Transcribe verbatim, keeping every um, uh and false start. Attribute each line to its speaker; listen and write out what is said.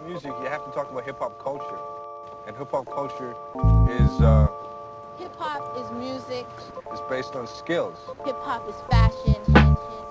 Speaker 1: music, you have to talk about hip-hop culture. And hip-hop culture is, uh...
Speaker 2: Hip-hop is music.
Speaker 1: is based on skills.
Speaker 2: Hip-hop is fashion.